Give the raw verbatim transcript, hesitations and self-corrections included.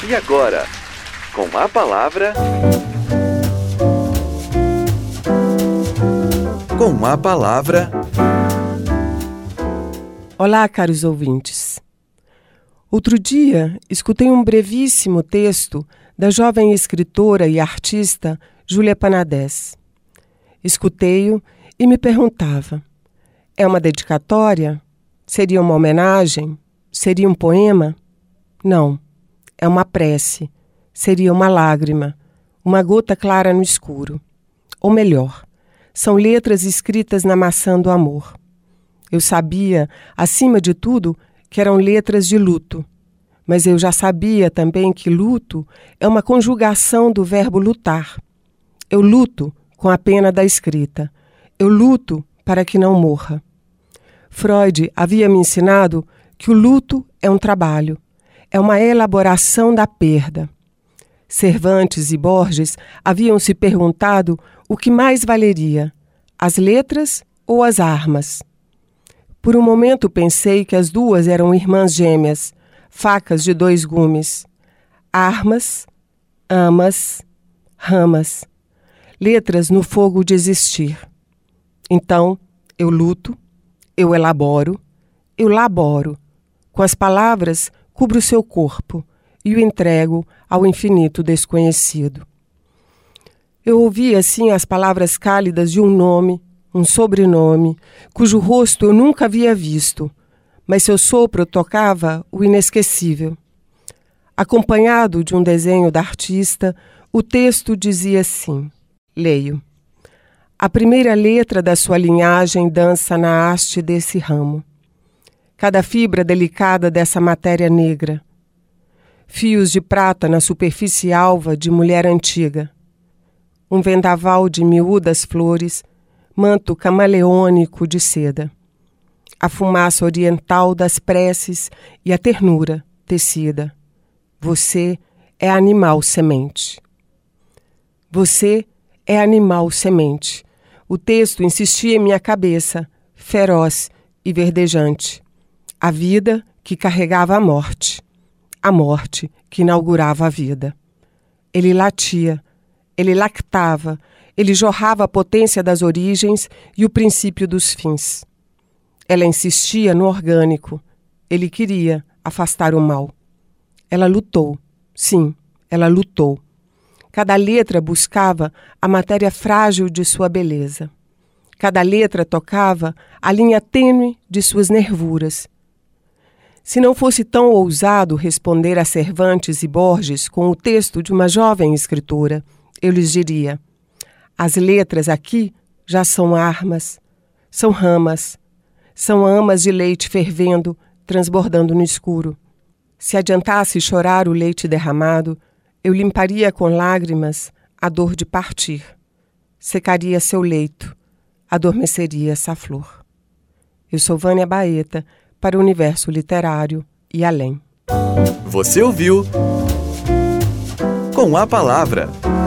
E agora, com a palavra... Com a palavra... Olá, caros ouvintes. Outro dia, escutei um brevíssimo texto da jovem escritora e artista Júlia Panadès. Escutei-o e me perguntava: é uma dedicatória? Seria uma homenagem? Seria um poema? Não, é uma prece. Seria uma lágrima, uma gota clara no escuro. Ou melhor, são letras escritas na maçã do amor. Eu sabia, acima de tudo, que eram letras de luto. Mas eu já sabia também que luto é uma conjugação do verbo lutar. Eu luto com a pena da escrita. Eu luto para que não morra. Freud havia me ensinado que o luto é um trabalho, é uma elaboração da perda. Cervantes e Borges haviam se perguntado o que mais valeria, as letras ou as armas. Por um momento pensei que as duas eram irmãs gêmeas, facas de dois gumes. Armas, amas, ramas. Letras no fogo de existir. Então, eu luto, eu elaboro, eu laboro. Com as palavras, cubro seu corpo e o entrego ao infinito desconhecido. Eu ouvi assim as palavras cálidas de um nome, um sobrenome, cujo rosto eu nunca havia visto, mas seu sopro tocava o inesquecível. Acompanhado de um desenho da artista, o texto dizia assim, leio: a primeira letra da sua linhagem dança na haste desse ramo. Cada fibra delicada dessa matéria negra. Fios de prata na superfície alva de mulher antiga. Um vendaval de miúdas flores, manto camaleônico de seda. A fumaça oriental das preces e a ternura tecida. Você é animal semente. Você é animal semente. O texto insistia em minha cabeça, feroz e verdejante. A vida que carregava a morte. A morte que inaugurava a vida. Ele latia, ele lactava, ele jorrava a potência das origens e o princípio dos fins. Ela insistia no orgânico. Ele queria afastar o mal. Ela lutou. Sim, ela lutou. Cada letra buscava a matéria frágil de sua beleza. Cada letra tocava a linha tênue de suas nervuras. Se não fosse tão ousado responder a Cervantes e Borges com o texto de uma jovem escritora, eu lhes diria: as letras aqui já são armas, são ramas, são amas de leite fervendo, transbordando no escuro. Se adiantasse chorar o leite derramado, eu limparia com lágrimas a dor de partir. Secaria seu leito, adormeceria essa flor. Eu sou Vânia Baeta, para o Universo Literário e além. Você ouviu Com a Palavra.